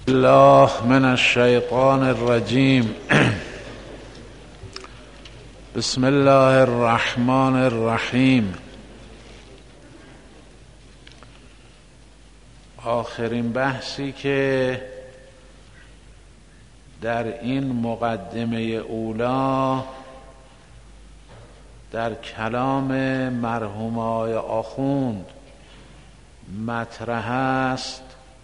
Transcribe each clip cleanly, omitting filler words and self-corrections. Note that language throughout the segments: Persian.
الله من الشیطان الرجیم. بسم الله الرحمن الرحیم. آخرین بحثی که در این مقدمه اولی در کلام مرحوم آقای آخوند مطرح است،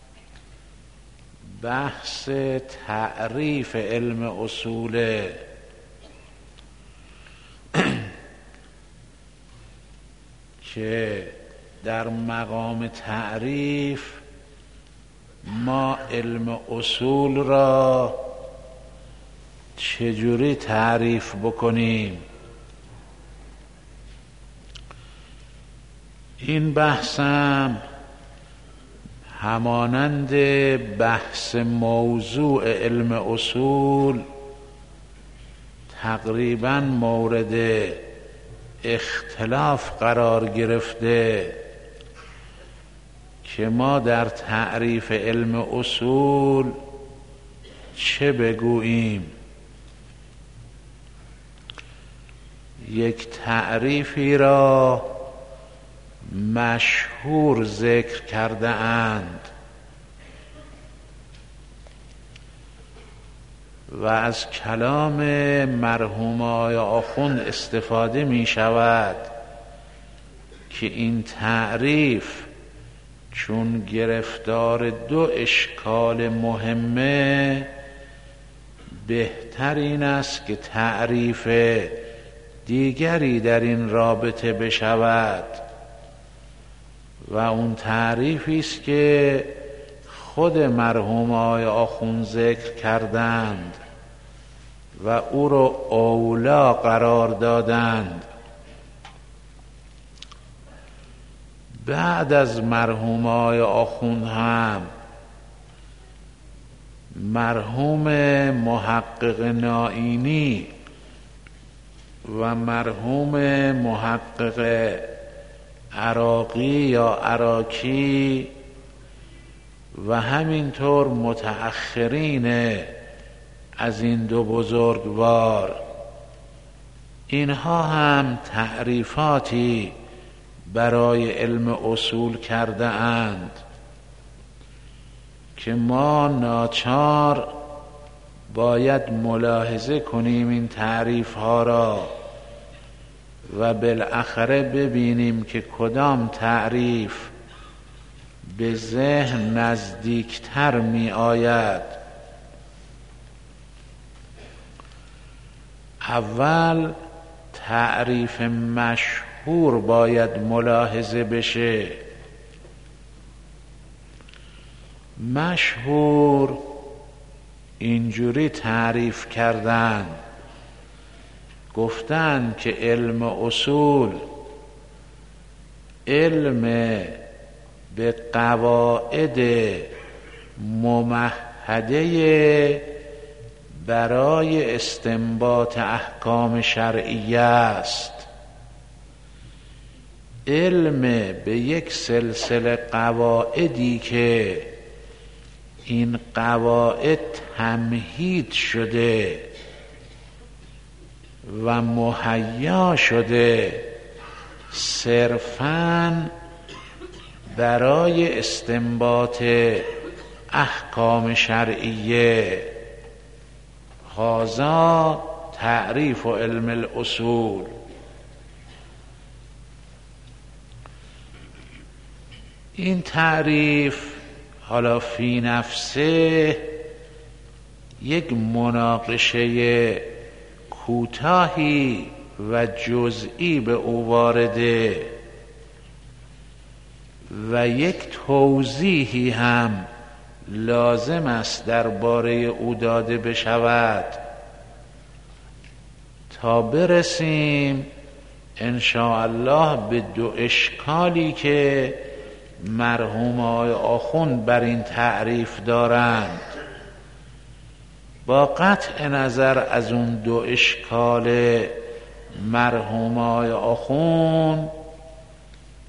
بحث تعریف علم اصول که در مقام تعریف ما علم اصول را چجوری تعریف بکنیم. این بحثم همانند بحث موضوع علم اصول تقریباً مورد اختلاف قرار گرفته که ما در تعریف علم اصول چه بگوییم. یک تعریفی را مشهور ذکر کرده اند و از کلام مرحوم آقای آخوند استفاده می شود که این تعریف چون گرفتار دو اشکال مهمه، بهتر این است که تعریف دیگری در این رابطه بشود و اون تعریفی است که خود مرحوم آقای آخوند ذکر کردند و او را اولا قرار دادند. بعد از مرحوم آقای آخوند هم مرحوم محقق نائینی و مرحوم محقق عراقی یا عراکی و همینطور متأخرین از این دو بزرگوار، اینها هم تعریفاتی برای علم اصول کرده اند که ما ناچار باید ملاحظه کنیم این تعریف ها را و بالاخره ببینیم که کدام تعریف به ذهن نزدیکتر می آید. اول تعریف مشهور باید ملاحظه بشه. مشهور اینجوری تعریف کردن، گفتن که علم اصول علم به قواعد ممهده برای استنباط احکام شرعیه است. علم به یک سلسله قواعدی که این قواعد تمهید شده و مهیا شده صرفاً برای استنباط احکام شرعیه. هذا تعریف علم الاصول. این تعریف حالا فی نفسه یک مناقشه کوتاهی و جزئی به او وارده و یک توضیحی هم لازم است درباره او داده بشود تا برسیم ان شاء الله به دو اشکالی که مرحوم آقای آخوند بر این تعریف دارند. با قطع نظر از اون دو اشکال مرحوم آقای آخوند،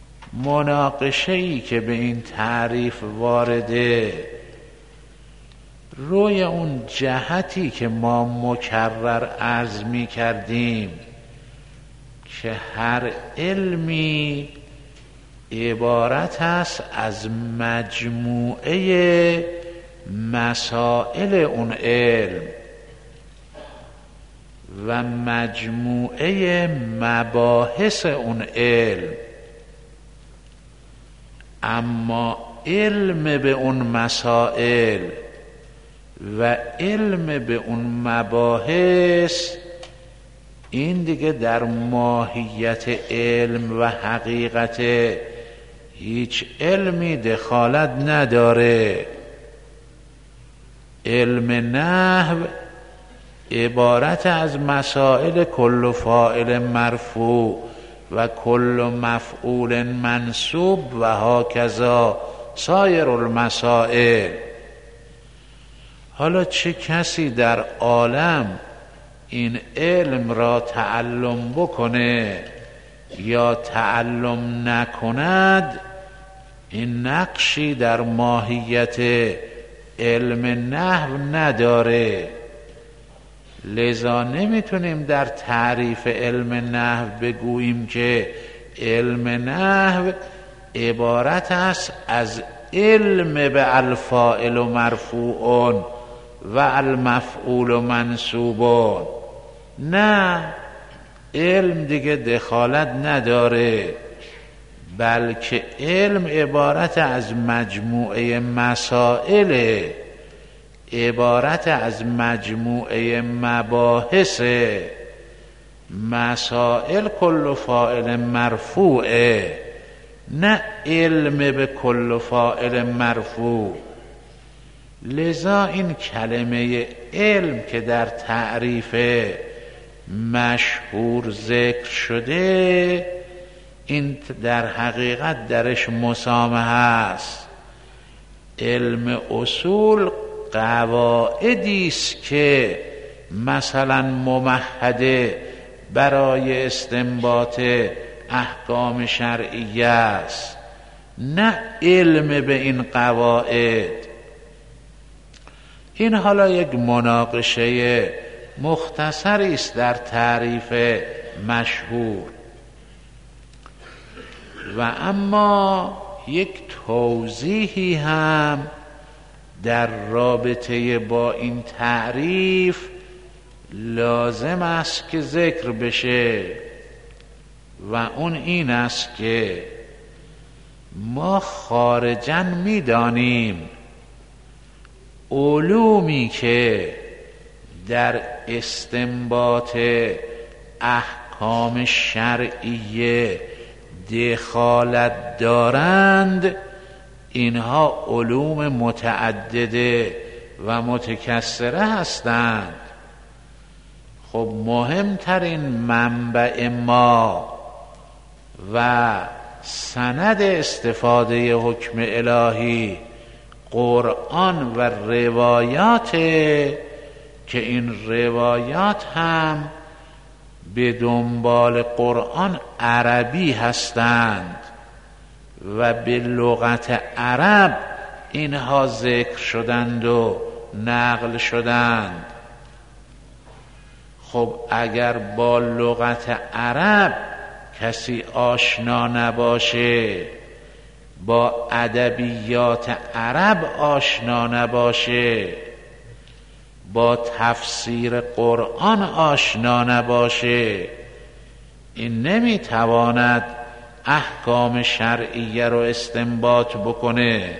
مناقشه‌ای که به این تعریف وارده روی اون جهتی که ما مکرر عرض می کردیم که هر علمی عبارت است از مجموعه مسائل اون علم و مجموعه مباحث اون علم، اما علم به اون مسائل و علم به اون مباحث این دیگه در ماهیت علم و حقیقت هیچ علمی دخالت نداره. علم نحو عبارت از مسائل کل فاعل مرفوع و کل مفعول منصوب و هاکذا سایر المسائل. حالا چه کسی در عالم این علم را تعلم بکنه یا تعلم نکند، این نقشی در ماهیت علم نحو نداره. لذا نمیتونیم در تعریف علم نحو بگوییم که علم نحو عبارت است از علم به الفاعل مرفوع و المفعول منصوب. نه، علم دیگه دخالت نداره، بلکه علم عبارت از مجموعه مسائل، عبارت از مجموعه مباحث. مسائل کل فاعل مرفوعه، نه علم به کل فاعل مرفوع. لذا این کلمه علم که در تعریف مشهور ذکر شده، این در حقیقت درش مسامحه است. علم اصول قواعدی است که مثلا ممهده برای استنباط احکام شرعیه است، نه علم به این قواعد. این حالا یک مناقشه مختصری است در تعریف مشهور. و اما یک توضیحی هم در رابطه با این تعریف لازم است که ذکر بشه، و اون این است که ما خارجاً می‌دانیم علومی که در استنباط احکام شرعیه دخالت دارند، اینها علوم متعدده و متکثره هستند. خب مهمترین منبع ما و سند استفاده حکم الهی قرآن و روایات، که این روایات هم به دنبال قرآن عربی هستند و به لغت عرب اینها ذکر شدند و نقل شدند. خب اگر با لغت عرب کسی آشنا نباشه، با ادبیات عرب آشنا نباشه، با تفسیر قرآن آشنا نباشه، این نمیتواند احکام شرعیه رو استنباط بکنه.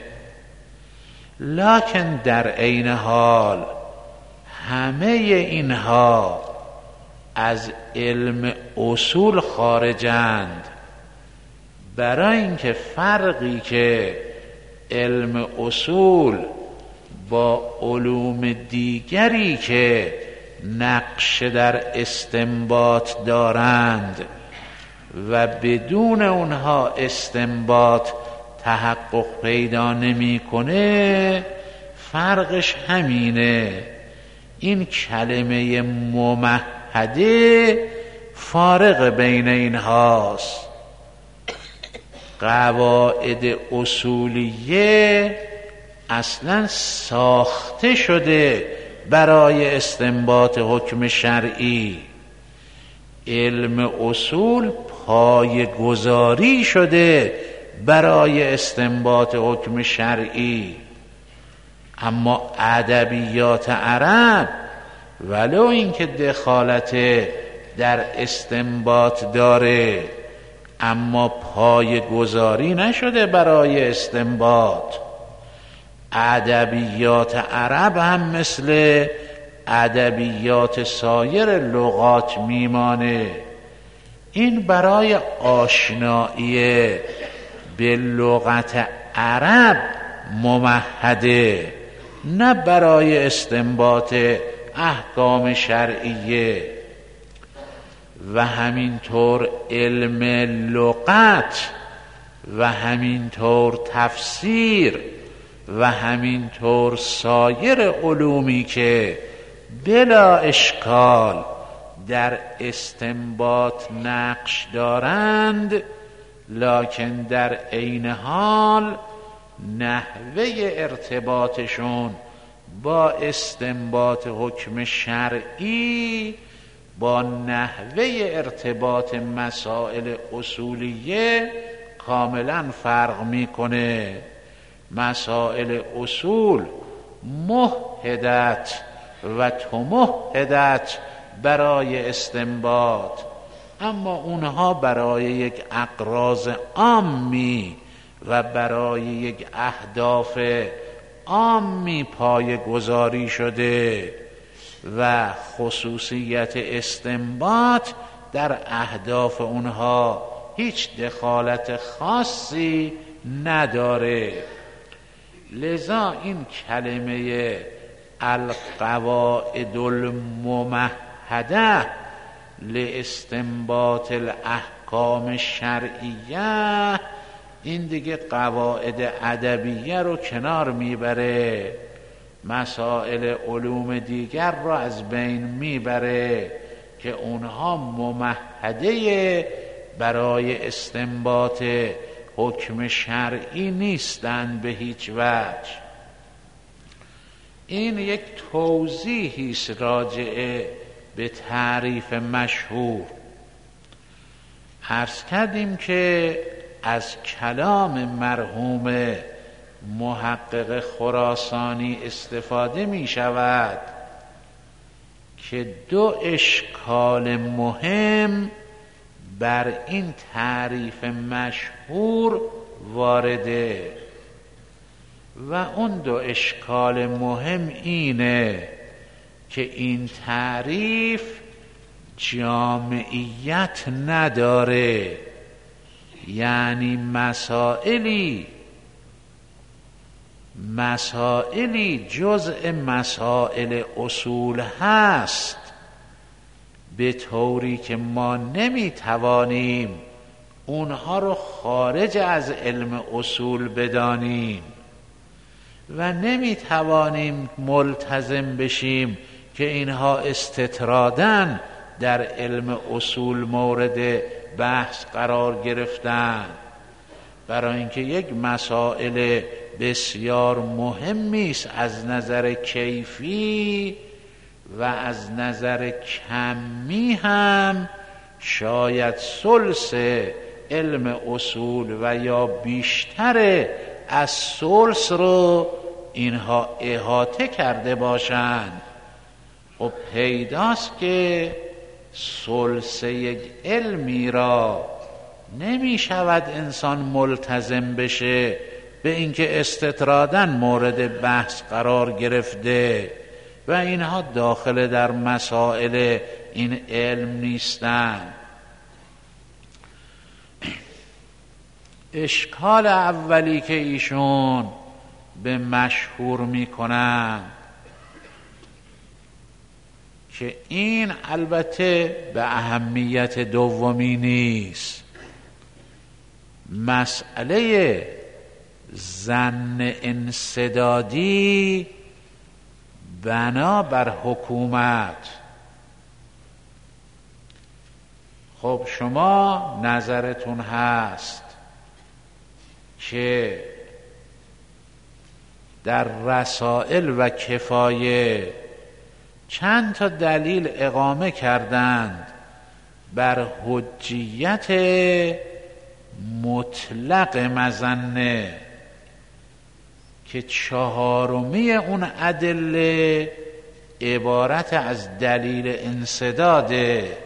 لکن در عین حال همه اینها از علم اصول خارجند، برای اینکه فرقی که علم اصول با علوم دیگری که نقش در استنباط دارند و بدون اونها استنباط تحقق پیدا نمی‌کنه، فرقش همینه. این کلمه ممهده فارق بین اینهاست. قواعد اصولیه اصلا ساخته شده برای استنباط حکم شرعی. علم اصول پایه‌گذاری شده برای استنباط حکم شرعی. اما ادبیات عرب ولو اینکه دخالت در استنباط داره اما پایه‌گذاری نشده برای استنباط. ادبیات عرب هم مثل ادبیات سایر لغات میمانه. این برای آشنایی به لغت عرب ممهده، نه برای استنباط احکام شرعیه. و همینطور علم لغت و همینطور تفسیر و همینطور سایر علومی که بلا اشکال در استنباط نقش دارند، لکن در عین حال نحوه ارتباطشون با استنباط حکم شرعی با نحوه ارتباط مسائل اصولیه کاملا فرق میکنه. مسائل اصول محدت و تمهدت برای استنباط، اما اونها برای یک اغراض عامی و برای یک اهداف عامی پایه‌گذاری شده و خصوصیت استنباط در اهداف اونها هیچ دخالت خاصی نداره. لذا این کلمه القواعد الممهده لاستنباط الاحکام الشرعیه، این دیگه قواعد ادبیه رو کنار میبره، مسائل علوم دیگر رو از بین میبره که اونها ممهده برای استنباط حکم شرعی نیستند به هیچ وجه. این یک توضیحی است راجعه به تعریف مشهور. عرض کردیم که از کلام مرحوم محقق خراسانی استفاده می شود که دو اشکال مهم بر این تعریف مشهور وارده و اون دو اشکال مهم اینه که این تعریف جامعیت نداره، یعنی مسائلی جزء مسائل اصول هست، به طوری که ما نمیتوانیم اونها رو خارج از علم اصول بدانیم و نمیتوانیم ملتزم بشیم که اینها استطرادن در علم اصول مورد بحث قرار گرفتن، برای اینکه یک مسائل بسیار مهمی است از نظر کیفی و از نظر کمی هم شاید ثلث علم اصول و یا بیشتر از ثلث رو اینها احاطه کرده باشند. و پیداست که ثلث یک علمی را نمی شود انسان ملتزم بشه به اینکه استطرادن مورد بحث قرار گرفته و اینها داخل در مسائل این علم نیستند. اشکال اولی که ایشون به مشهور میکنن که این البته به اهمیت دومی نیست، مسئله ظن انسدادی بنا بر حکومت. خب شما نظرتون هست که در رسائل و کفایه چند تا دلیل اقامه کردند بر حجیت مطلق مظنه که چهارمی اون ادله عبارت از دلیل انسداده.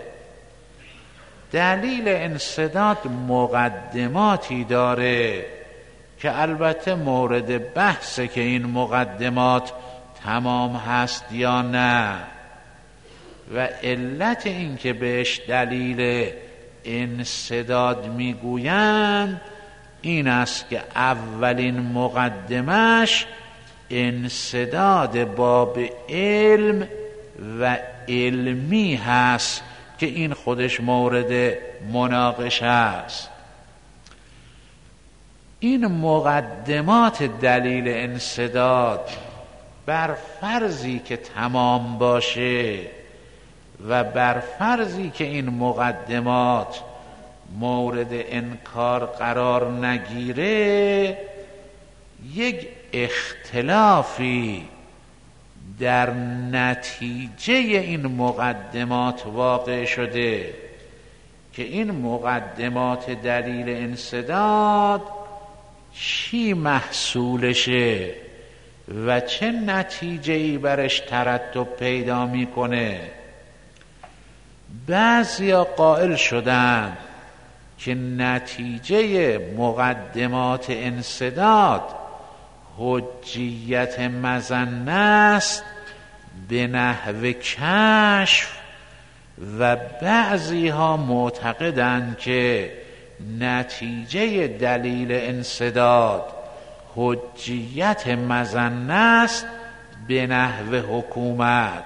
دلیل انسداد مقدماتی داره که البته مورد بحثه که این مقدمات تمام هست یا نه، و علت این که بهش دلیل انسداد میگویند این است که اولین مقدمش انسداد باب علم و علمی هست که این خودش مورد مناقشه است. این مقدمات دلیل انسداد بر فرضی که تمام باشه و بر فرضی که این مقدمات مورد انکار قرار نگیره، یک اختلافی در نتیجه این مقدمات واقع شده که این مقدمات دلیل انسداد چی محصولشه و چه نتیجه‌ای برش ترتب پیدا میکنه. بعضیا قائل شدند که نتیجه مقدمات انسداد حجیت مظنه است به نحو کشف، و بعضی ها معتقدند که نتیجه دلیل انسداد حجیت مظنه است به نحو حکومت.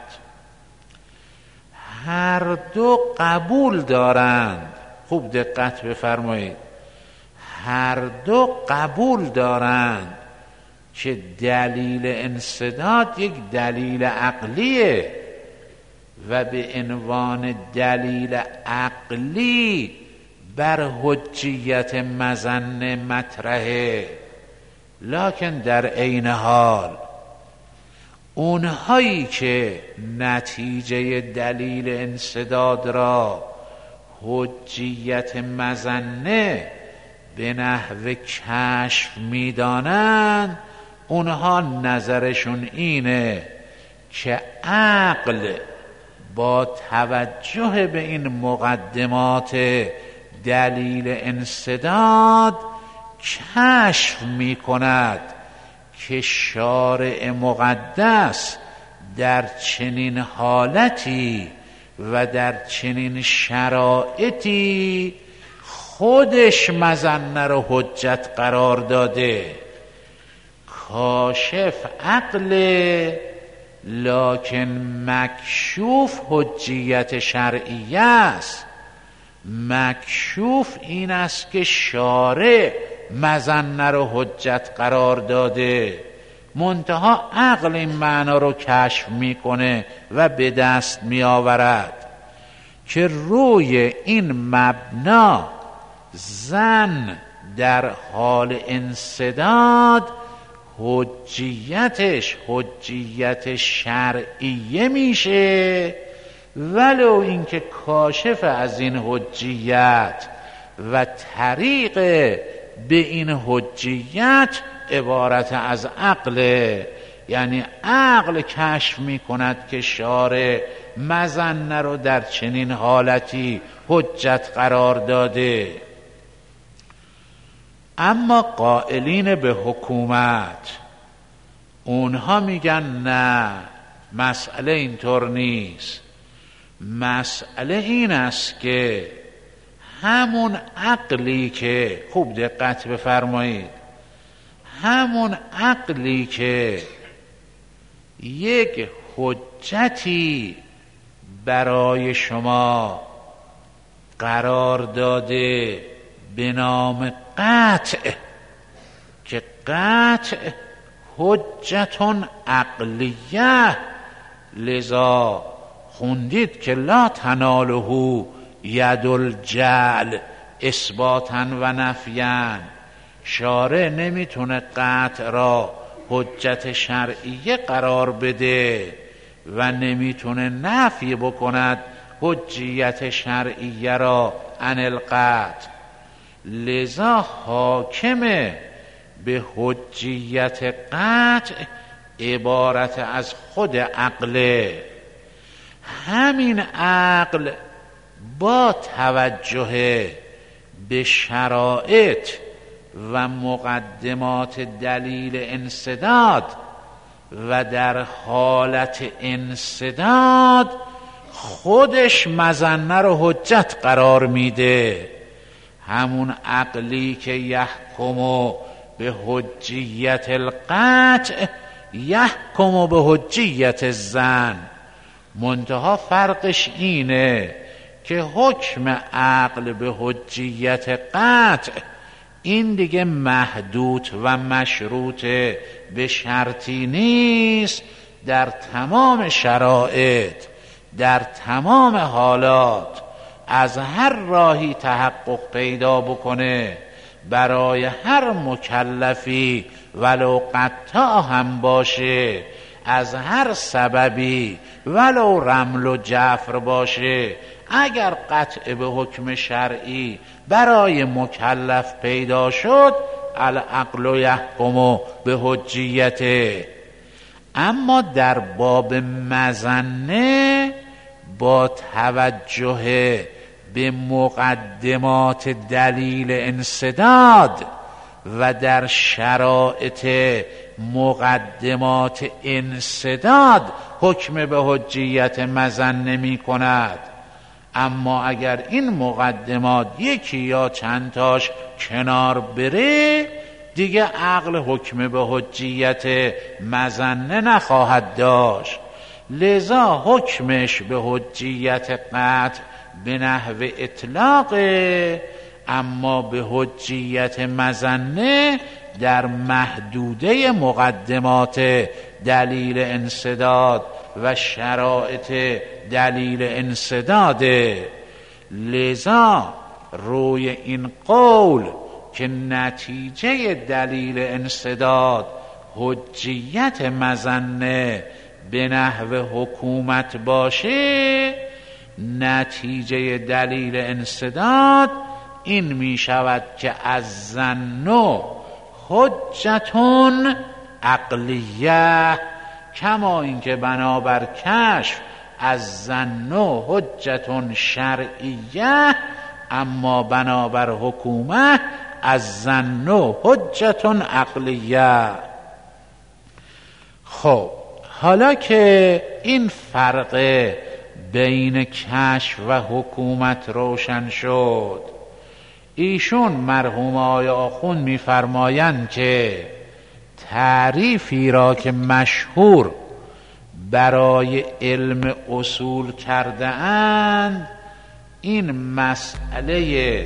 هر دو قبول دارند، خوب دقت بفرمایید، هر دو قبول دارند که دلیل انسداد یک دلیل عقلیه و به عنوان دلیل عقلی بر حجیت مظنه مطرحه، لکن در عین حال اونهایی که نتیجه دلیل انسداد را حجیت مظنه به نحو کشف میدانند، اونها نظرشون اینه که عقل با توجه به این مقدمات دلیل انسداد کشف می کند که شارع مقدس در چنین حالتی و در چنین شرایطی خودش مظنه رو حجت قرار داده. کاشف عقل، لکن مکشوف حجیت شرعیه است. مکشوف این است که شارع مظنه رو حجت قرار داده، منتها عقل این معنا رو کشف میکنه و به دست میآورد که روی این مبنا زن در حال انسداد حجیتش حجیت شرعیه میشه، ولو اینکه کاشف از این حجیت و طریق به این حجیت عبارت از عقله، یعنی عقل کشف می کند که شارع مظنه رو در چنین حالتی حجت قرار داده. اما قائلین به حکومت اونها میگن نه، مسئله اینطور نیست. مسئله این است که همون عقلی که، خوب دقت بفرمایید، همون عقلی که یک حجتی برای شما قرار داده به نام قطع، که قطع حجتون عقلیه، لذا خوندید که لا تناله ید الجعل اثباتا و نفیان، شارع نمیتونه قطع را حجت شرعیه قرار بده و نمیتونه نفی بکند حجیت شرعیه را عن القطع. لذا حاکمه به حجیت قطع عبارت از خود عقله. همین عقل با توجه به شرایط و مقدمات دلیل انسداد و در حالت انسداد خودش مظنه رو حجت قرار میده. همون عقلی که یحکم به حجیت القطع یحکم به حجیت الظن. منتها فرقش اینه که حکم عقل به حجیت قطع این دیگه محدود و مشروط به شرطی نیست، در تمام شرایط در تمام حالات از هر راهی تحقق پیدا بکنه برای هر مکلفی ولو قطع هم باشه، از هر سببی ولو رمل و جفر باشه، اگر قطع به حکم شرعی برای مکلف پیدا شد العقل یحکم به حجیته. اما در باب مظنه با توجه به مقدمات دلیل انسداد و در شرایط مقدمات انسداد حکم به حجیت مظنه می کند. اما اگر این مقدمات یکی یا چند تاش کنار بره دیگه عقل حکم به حجیت مظنه نخواهد داشت. لذا حکمش به حجیت قطع به نحو اطلاق، اما به حجیت مظنه در محدوده مقدمات دلیل انسداد و شرایط دلیل انسداده. لذا روی این قول که نتیجه دلیل انسداد حجیت مظنه به نحو حکومت باشه، نتیجه دلیل انسداد این می شود که از ظن حجتون عقلیه، کما اینکه بنابر کشف از ظن حجتون شرعیه، اما بنابر حکومت از ظن حجتون عقلیه. خب حالا که این فرق بین کشف و حکومت روشن شد، ایشون مرحوم آقای آخوند می‌فرمایند که تعریفی را که مشهور برای علم اصول کرده اند، این مسئله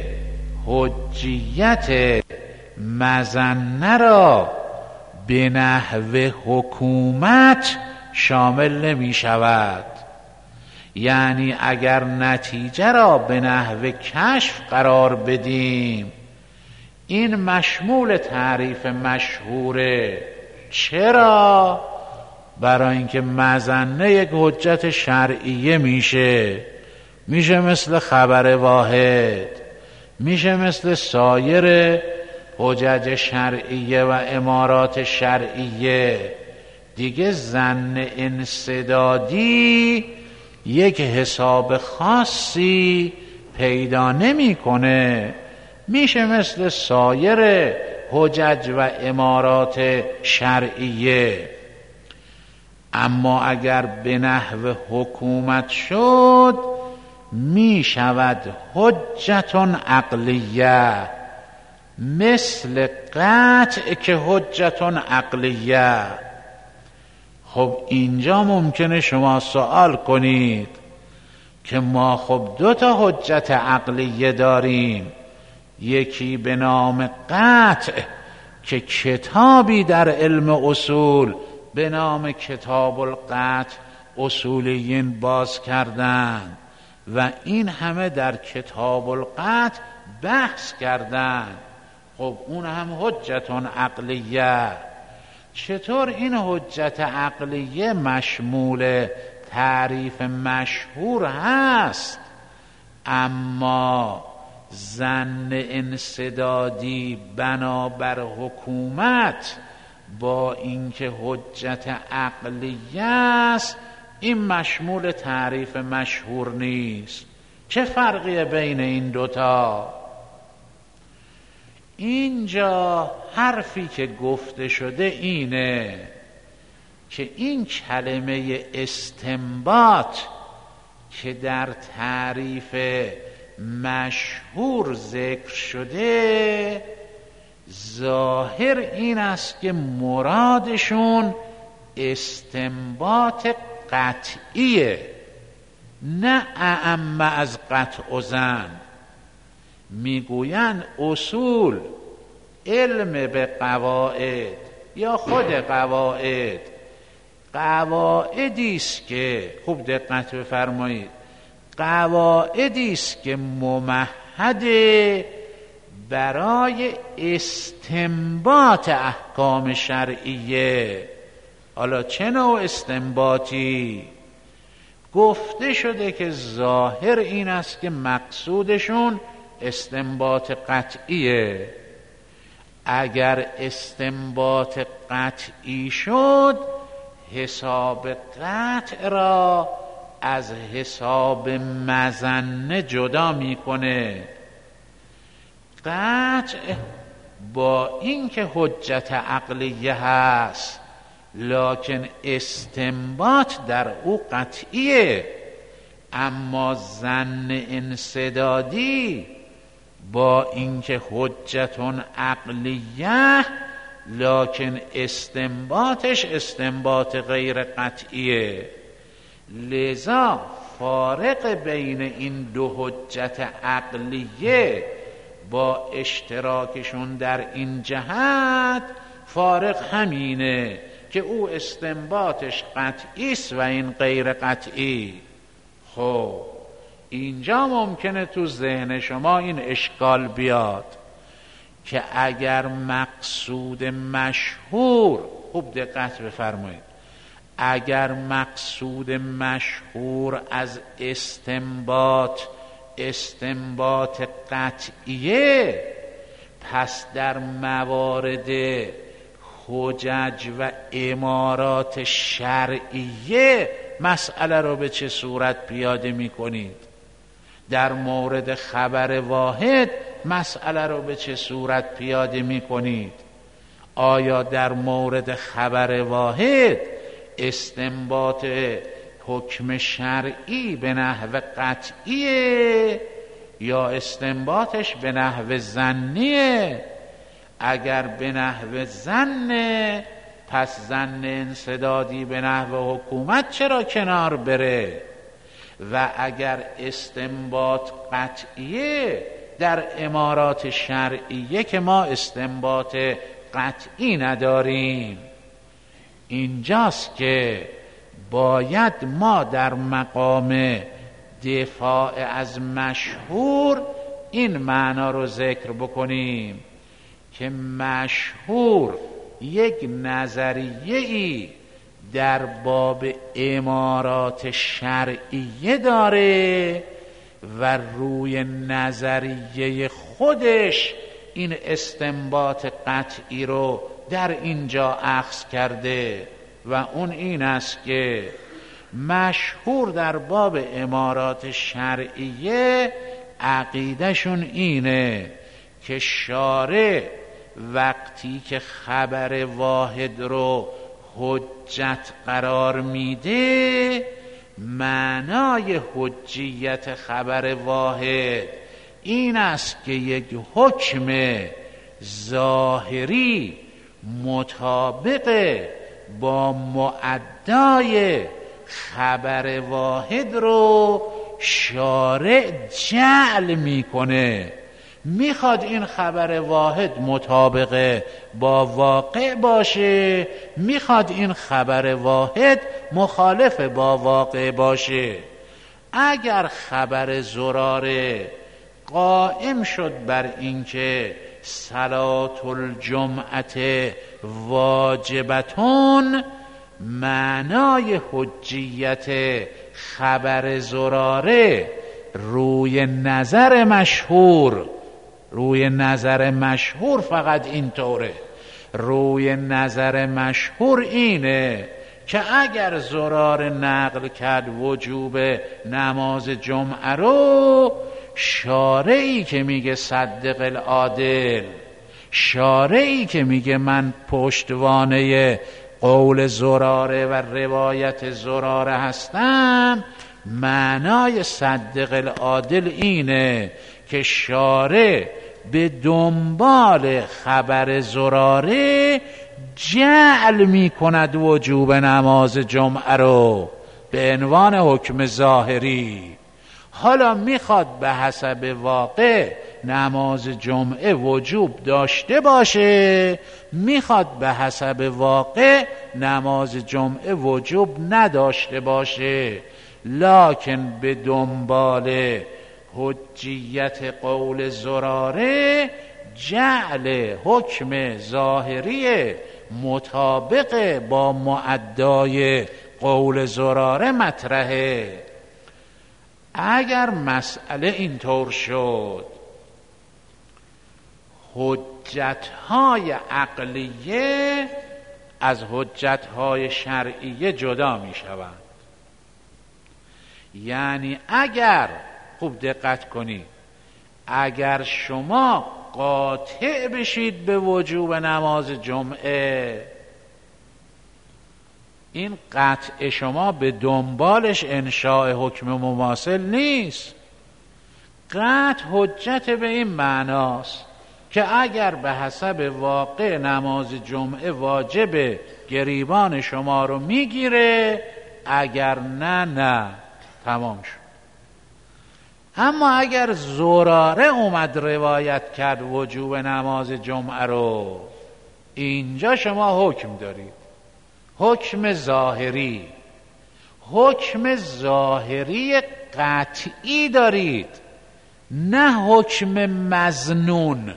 حجیت مظنه را به نحو حکومت شامل نمی شود. یعنی اگر نتیجه را به نحو کشف قرار بدیم این مشمول تعریف مشهوره. چرا؟ برای اینکه مظنه یک حجت شرعیه میشه مثل خبر واحد، میشه مثل سایر حجج شرعیه و امارات شرعیه. دیگه ظن انسدادی یک حساب خاصی پیدا نمیکنه، میشه مثل سایر حجج و امارات شرعیه. اما اگر به نحو حکومت شد می شود حجتون عقلیه، مثل قطع که حجتون عقلیه. خب اینجا ممکنه شما سوال کنید که ما خب 2 تا حجت عقلیه داریم، یکی به نام قطع که کتابی در علم اصول به نام کتاب القطع اصولیین باز کردند و این همه در کتاب القطع بحث کردند. خب اون هم حجتون عقلیه. چطور این حجت عقلیه مشمول تعریف مشهور هست اما ظن انسدادی بنابر حکومت با اینکه حجت عقلیه است این مشمول تعریف مشهور نیست؟ چه فرقیه بین این دوتا؟ اینجا حرفی که گفته شده اینه که این کلمه استنباط که در تعریف مشهور ذکر شده ظاهر این است که مرادشون استنباط قطعیه، نه اعم از قطع و ظن. میگویند اصول، علم به قواعد یا خود قواعد، قواعدی است که خوب دقت بفرمایید، قواعدی است که ممهده برای استنباط احکام شرعیه. حالا چه نوع استنباطی؟ گفته شده که ظاهر این است که مقصودشون استنباط قطعیه. اگر استنباط قطعی شد حساب قطع را از حساب مظنه جدا میکنه. قطع با اینکه حجت عقلیه هست لکن استنباط در او قطعیه، اما ظن انسدادی با اینکه حجت عقلیه لکن استنباطش استنباط غیر قطعیه. لذا فارق بین این دو حجت عقلیه با اشتراکشون در این جهت فارق همینه که او استنباطش قطعی است و این غیر قطعی. خب اینجا ممکنه تو ذهن شما این اشکال بیاد که اگر مقصود مشهور، خوب دقت بفرمایید، اگر مقصود مشهور از استنباط قطعیه، پس در موارد حجج و امارات شرعیه مسئله رو به چه صورت پیاده می کنید؟ در مورد خبر واحد مسئله رو به چه صورت پیاده می کنید؟ آیا در مورد خبر واحد استنباط حکم شرعی به نحو قطعیه یا استنباطش به نحو ظنیه؟ اگر به نحو ظنه پس ظن انسدادی به نحو حکومت چرا کنار بره؟ و اگر استنباط قطعیه در امارات شرعیه که ما استنباط قطعی نداریم. اینجاست که باید ما در مقام دفاع از مشهور این معنا رو ذکر بکنیم که مشهور یک نظریه‌ای در باب امارات شرعیه داره و روی نظریه خودش این استنباط قطعی رو در اینجا اخذ کرده و اون این است که مشهور در باب امارات شرعیه عقیدهشون اینه که شارع وقتی که خبر واحد رو حجت قرار میده، معنای حجیت خبر واحد این است که یک حکم ظاهری مطابق با مؤدای خبر واحد رو شارع جعل میکنه. میخواد این خبر واحد مطابق با واقع باشه، میخواد این خبر واحد مخالف با واقع باشه. اگر خبر زراره قائم شد بر اینکه صلاة الجمعه واجبتون معنای حجیت خبر زراره روی نظر مشهور فقط اینطوره. روی نظر مشهور اینه که اگر زراره نقل کرد وجوب نماز جمعه رو، شارعی که میگه صدق العادل، شارعی که میگه من پشتوانه قول زراره و روایت زراره هستم، معنای صدق العادل اینه که شارع به دنبال خبر زراره جعل می کند وجوب نماز جمعه رو به عنوان حکم ظاهری. حالا میخواد به حسب واقع نماز جمعه وجوب داشته باشه، میخواد به حسب واقع نماز جمعه وجوب نداشته باشه، لکن به دنبال حجیت قول زراره جعل حکم ظاهری مطابق با معدای قول زراره مطرحه. اگر مسئله اینطور شد، حجت‌های عقلیه از حجت‌های شرعیه جدا می‌شوند. یعنی اگر، خوب دقت کنید، اگر شما قاطع بشید به وجوب نماز جمعه، این قطع شما به دنبالش انشاء حکم مماثل نیست. قطع حجت به این معناست که اگر به حسب واقع نماز جمعه واجب گریبان شما رو میگیره، اگر نه تمام شد. اما اگر زراره اومد روایت کرد وجوب نماز جمعه رو، اینجا شما حکم دارید، حکم ظاهری، حکم ظاهری قطعی دارید، نه حکم مظنون.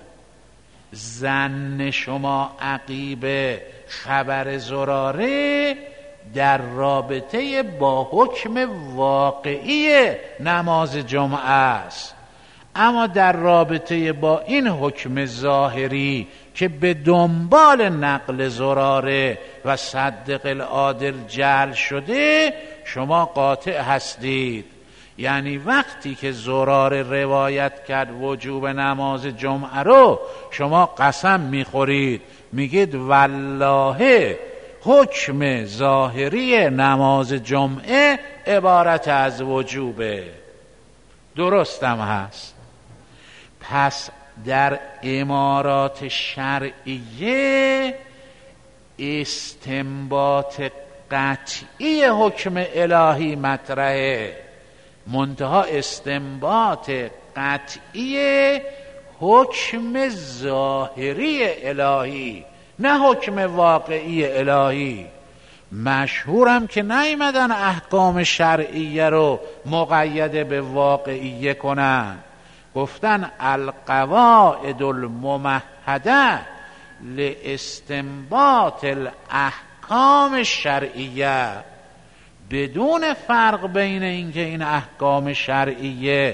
ظن شما عقیب خبر زراره در رابطه با حکم واقعی نماز جمعه است، اما در رابطه با این حکم ظاهری که به دنبال نقل زراره و صدق العادل جعل شده، شما قاطع هستید. یعنی وقتی که زراره روایت کرد وجوب نماز جمعه رو، شما قسم میخورید، میگید والله حکم ظاهری نماز جمعه عبارت از وجوبه. درستم هست. پس در امارات شرعیه استنباط قطعی حکم الهی مطرحه، منتها استنباط قطعی حکم ظاهری الهی، نه حکم واقعی الهی. مشهورم که نیامدن احکام شرعیه رو مقید به واقعیه کنن، گفتن القواعد الممهده لاستنباط الاحکام الشرعیه، بدون فرق بین اینکه این احکام شرعیه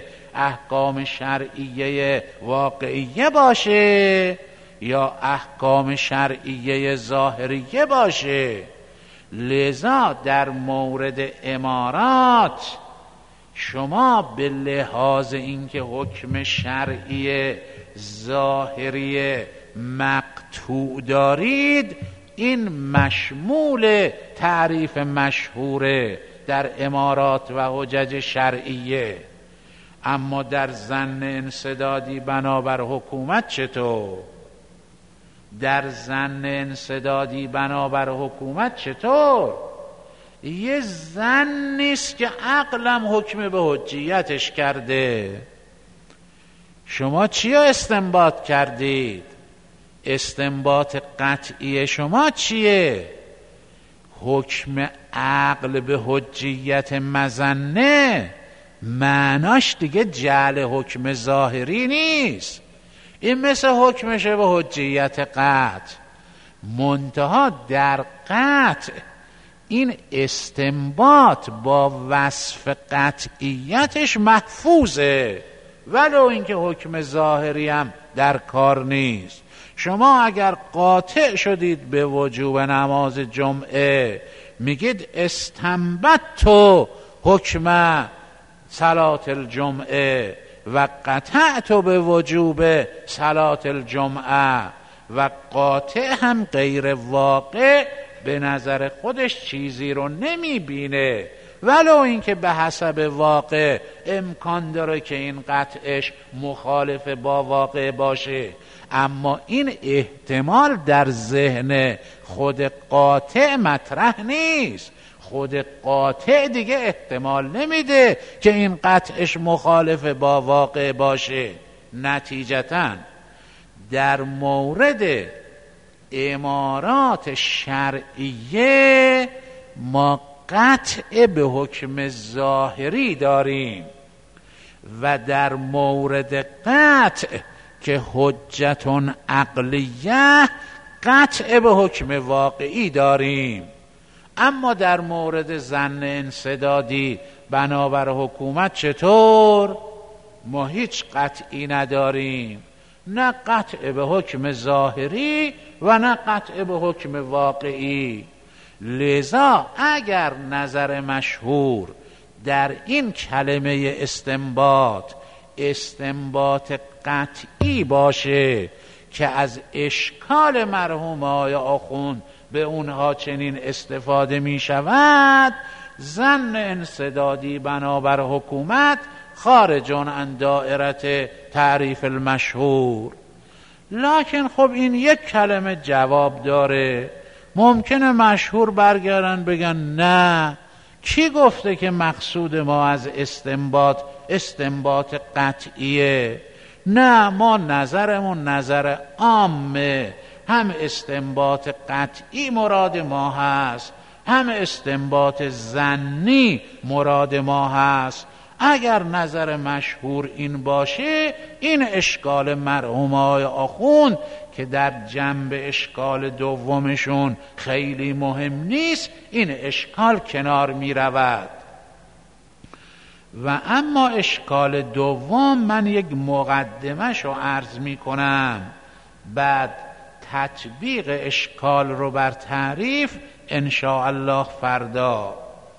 واقعیه باشه یا احکام شرعیه ظاهریه باشه. لذا در مورد امارات شما به لحاظ اینکه حکم شرعی ظاهری مقطوع دارید، این مشمول تعریف مشهوره در امارات و حجج شرعیه. اما در ظن انسدادی بنابر حکومت چطور؟ در ظن انسدادی بنابر حکومت چطور؟ یه ظن نیست که عقلم حکم به حجیتش کرده. شما چیا استنباط کردید؟ استنباط قطعی شما چیه؟ حکم عقل به حجیت مظنه معناش دیگه جعل حکم ظاهری نیست. این مثل حکمشه به حجیت قطع. منتها در قطع این استنباط با وصف قطعیتش محفوظه، ولو اینکه حکم ظاهری هم در کار نیست. شما اگر قاطع شدید به وجوب نماز جمعه، میگید استنبطت حکم صلات الجمعه و قطعت به وجوب صلات الجمعه، و قاطع هم غیر واقع به نظر خودش چیزی رو نمیبینه، ولو اینکه به حسب واقع امکان داره که این قطعش مخالف با واقع باشه، اما این احتمال در ذهن خود قاطع مطرح نیست. خود قاطع دیگه احتمال نمیده که این قطعش مخالف با واقع باشه. نتیجتاً در مورد امارات شرعیه ما قطع به حکم ظاهری داریم و در مورد قطع که حجت عقلیه قطع به حکم واقعی داریم. اما در مورد ظن انسدادی بنابر حکومت چطور؟ ما هیچ قطعی نداریم، نه قطع به حکم ظاهری و نه قطع به حکم واقعی. لذا اگر نظر مشهور در این کلمه استنباط قطعی باشه که از اشکال مرحوم آقای آخوند به اونها چنین استفاده می شود، ظن انسدادی بنابر حکومت خارج عن دائرت تعریف المشهور. لکن خب این یک کلمه جواب داره. ممکنه مشهور برگردن بگن نه، کی گفته که مقصود ما از استنباط قطعیه؟ نه، ما نظرمون نظر عامه، هم استنباط قطعی مراد ما هست، هم استنباط ظنی مراد ما هست. اگر نظر مشهور این باشه، این اشکال مرحوم آقای آخوند که در جنب اشکال دومشون خیلی مهم نیست، این اشکال کنار می رود. و اما اشکال دوم من یک مقدمش رو عرض می کنم، بعد تطبیق اشکال رو بر تعریف انشاءالله فردا.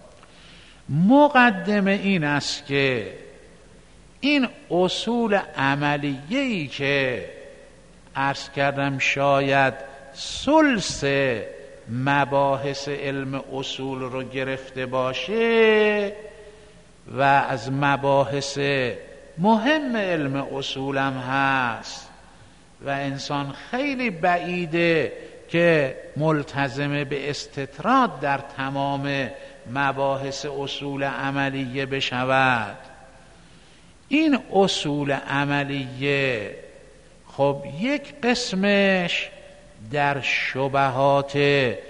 مقدمه این است که این اصول عملیه‌ای که عرض کردم شاید ثلث مباحث علم اصول رو گرفته باشه و از مباحث مهم علم اصولم هست و انسان خیلی بعیده که ملتزم به استطراد در تمام مباحث اصول عملیه بشود. این اصول عملیه خب یک قسمش در شبهات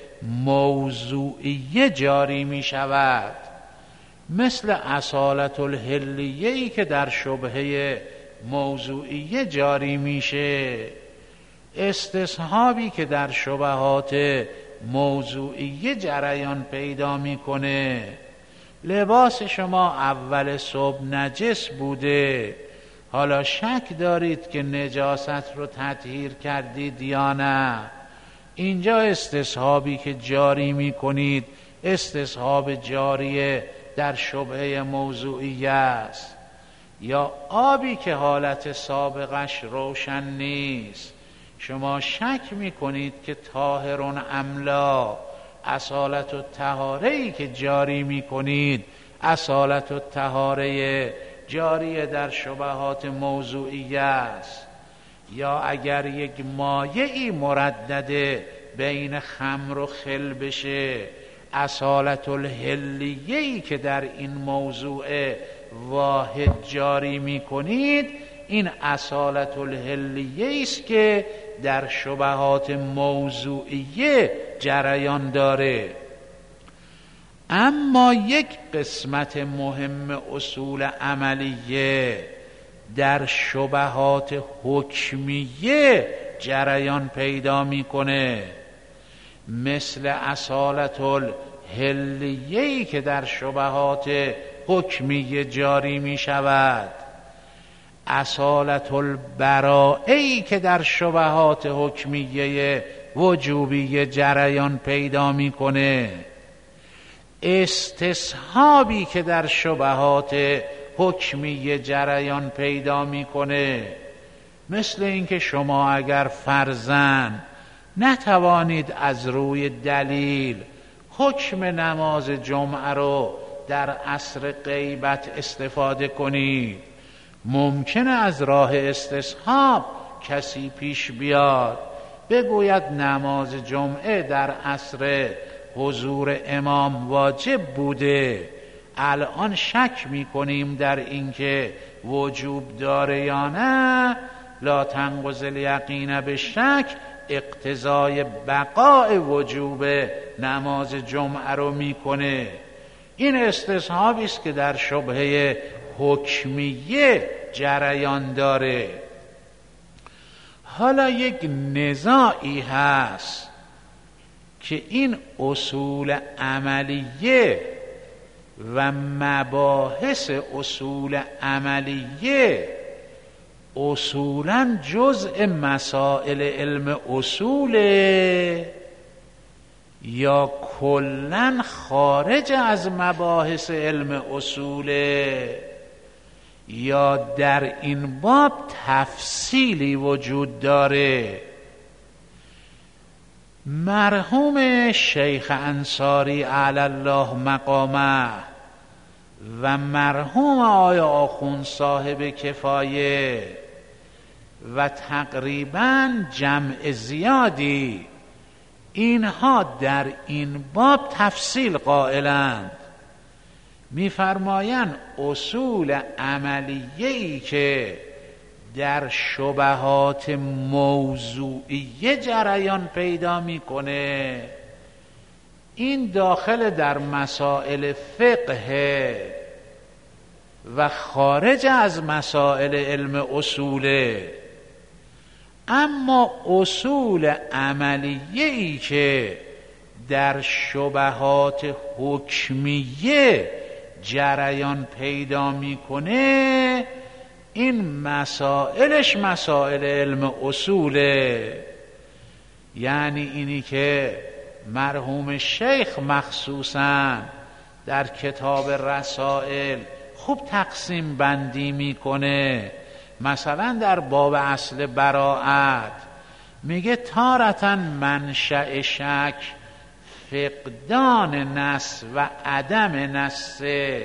موضوعیه جاری می شود، مثل اصالت الحلیه‌ای که در شبهه موضوعیه جاری میشه، استصحابی که در شبهات موضوعیه جریان پیدا میکنه. لباس شما اول صبح نجس بوده، حالا شک دارید که نجاست رو تطهیر کردید یا نه، اینجا استصحابی که جاری میکنید استصحاب جاریه در شبهه موضوعیه است. یا آبی که حالت سابقش روشن نیست، شما شک میکنید که طاهرون املا، اصالت و طهاره‌ای که جاری میکنید اصالت و طهاره جاری در شبهات موضوعیه است. یا اگر یک مایعی مردده بین خمر و خل بشه، اصالت الحلیه‌ای که در این موضوع واحد جاری می کنید، این اصالت الحلیه است که در شبهات موضوعیه جریان داره. اما یک قسمت مهم اصول عملیه در شبهات حکمیه جریان پیدا میکنه، مثل اصالت الحلیه‌ای که در شبهات حکمیه جاری می شود، اصالت البراءه‌ای که در شبهات حکمیه وجوبیه جریان پیدا میکنه، استصحابی که در شبهات حکمیه جریان پیدا میکنه، مثل اینکه شما اگر فرضاً نتوانید از روی دلیل حکم نماز جمعه رو در عصر غیبت استفاده کنید، ممکنه از راه استصحاب کسی پیش بیاد بگوید نماز جمعه در عصر حضور امام واجب بوده، الان شک میکنیم در اینکه وجوب داره یا نه، لا تنقض الیقین بالشک اقتضای بقاء وجوب نماز جمعه رو میکنه. این استصحابی است که در شبهه حکمیه جریان داره. حالا یک نزاعی هست که این اصول عملیه و مباحث اصول عملیه اصولاً جزء مسائل علم اصوله یا کلاً خارج از مباحث علم اصوله، یا در این باب تفصیلی وجود داره. مرحوم شیخ انصاری علی الله مقامه و مرحوم آقای آخوند صاحب کفایه و تقریباً جمع زیادی اینها در این باب تفصیل قائلند. می‌فرمایند اصول عملیه‌ای که در شبهات موضوعیه جریان پیدا میکنه، این داخل در مسائل فقه و خارج از مسائل علم اصوله. اما اصول عملیه‌ای که در شبهات حکمیه جریان پیدا میکنه، این مسائلش مسائل علم اصوله. یعنی اینی که مرحوم شیخ مخصوصاً در کتاب رسائل خوب تقسیم بندی میکنه. مثلا در باب اصل براءت میگه تارةً منشأ شک فقدان نص و عدم نص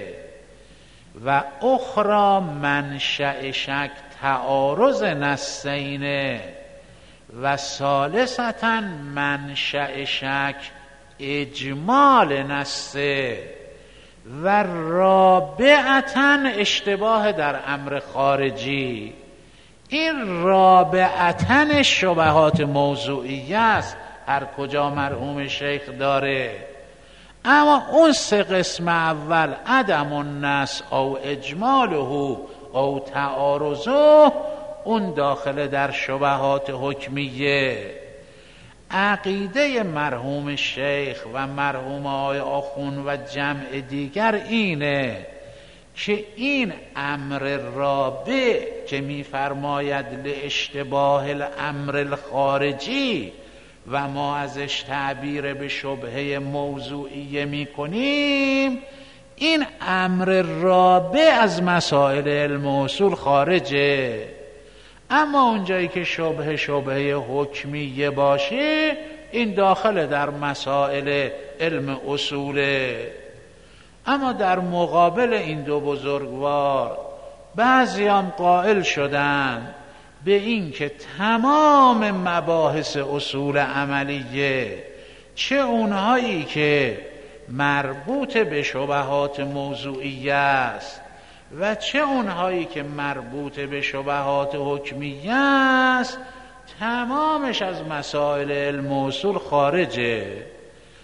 و اخرى منشأ شک تعارض نصین و ثالثة منشأ شک اجمال نص و رابعة اشتباه در امر خارجی. این رابعة شبهات موضوعیه است هر کجا مرحوم شیخ داره. اما اون سه قسم اول، عدم النص او اجماله او تعارضه، اون داخل در شبهات حکمیه. عقیده مرحوم شیخ و مرحوم آقای آخوند و جمع دیگر اینه که این امر رابع که می‌فرماید لاشتباه الامر الخارجی و ما ازش تعبیر به شبهه موضوعیه میکنیم، این امر رابع از مسائل علم اصول خارجه. اما اونجایی که شبهه حکمیه باشه، این داخل در مسائل علم اصوله. اما در مقابل این دو بزرگوار بعضی هم قائل شدن به این که تمام مباحث اصول عملیه، چه اونهایی که مربوط به شبهات موضوعیه است و چه اونهایی که مربوط به شبهات حکمیه است، تمامش از مسائل علم اصول خارجه.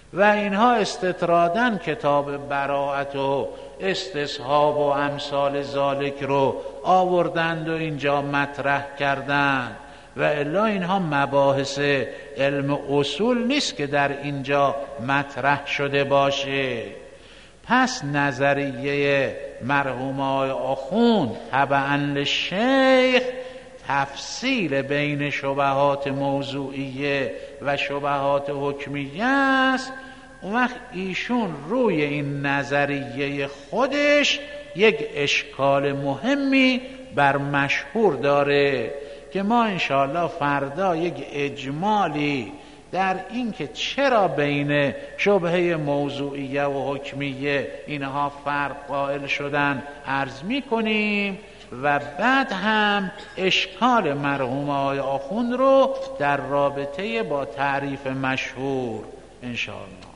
و اینها استطرادن کتاب براءت و استصحاب و امثال ذالک رو آوردند و اینجا مطرح کردند و الا اینها مباحث علم اصول نیست که در اینجا مطرح شده باشه. پس نظریه مرحوم آقای آخوند تبعاً للشیخ تفصیل بین شبهات موضوعیه و شبهات حکمیه است. اون وقت ایشون روی این نظریه خودش یک اشکال مهمی بر مشهور داره که ما انشاءالله فردا یک اجمالی در این که چرا بین شبهه موضوعیه و حکمیه اینها فرق قائل شدن عرض می کنیم و بعد هم اشکال مرحوم آقای آخوند رو در رابطه با تعریف مشهور انشاءالله.